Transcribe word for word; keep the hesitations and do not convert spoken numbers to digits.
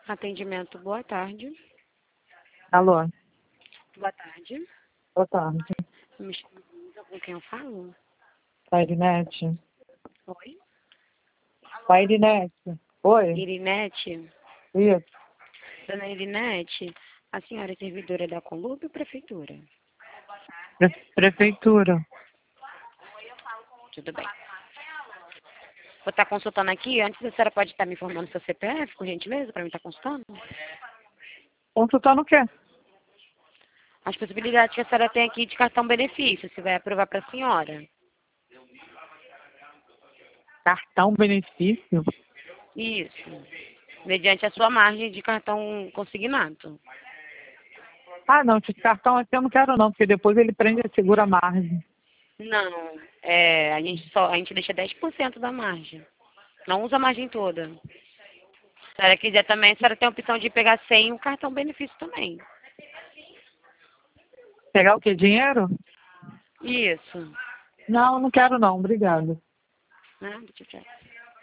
Atendimento, boa tarde. Alô, Boa tarde. boa tarde. Me chamo Luísa, com quem eu falo? Pairinete? Oi? Pairinete? Oi? Irinete? Isso. Dona Irinete, a senhora é servidora da Conlup ou Prefeitura? Pre- Prefeitura. Tudo bem. Vou estar consultando aqui. Antes, a senhora pode estar me informando seu C P F, por gentileza, para mim estar consultando? Consultando o quê? As possibilidades que a senhora tem aqui de cartão benefício, se vai aprovar para a senhora. Cartão benefício? Isso. Mediante a sua margem de cartão consignado. Ah, não, esse cartão aqui eu não quero não, porque depois ele prende e segura a margem. Não, é, a gente só, a gente deixa dez por cento da margem. Não usa a margem toda. Se a senhora quiser também, a senhora tem a opção de pegar sem o cartão benefício também. Pegar o quê? Dinheiro? Isso. Não, não quero não, obrigado. Né? Deixa eu ver.